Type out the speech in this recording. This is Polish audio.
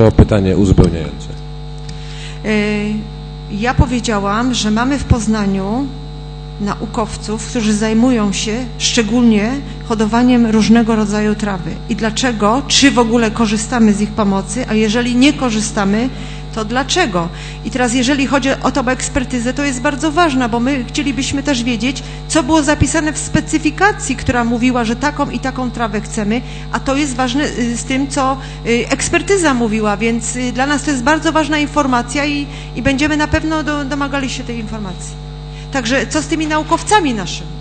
To pytanie uzupełniające. Ja powiedziałam, że mamy w Poznaniu naukowców, którzy zajmują się szczególnie hodowaniem różnego rodzaju trawy. I dlaczego? Czy w ogóle korzystamy z ich pomocy, a jeżeli nie korzystamy, to dlaczego? I teraz jeżeli chodzi o tą ekspertyzę, to jest bardzo ważna, bo my chcielibyśmy też wiedzieć, co było zapisane w specyfikacji, która mówiła, że taką i taką trawę chcemy, a to jest ważne z tym, co ekspertyza mówiła, więc dla nas to jest bardzo ważna informacja i będziemy na pewno domagali się tej informacji. Także co z tymi naukowcami naszymi?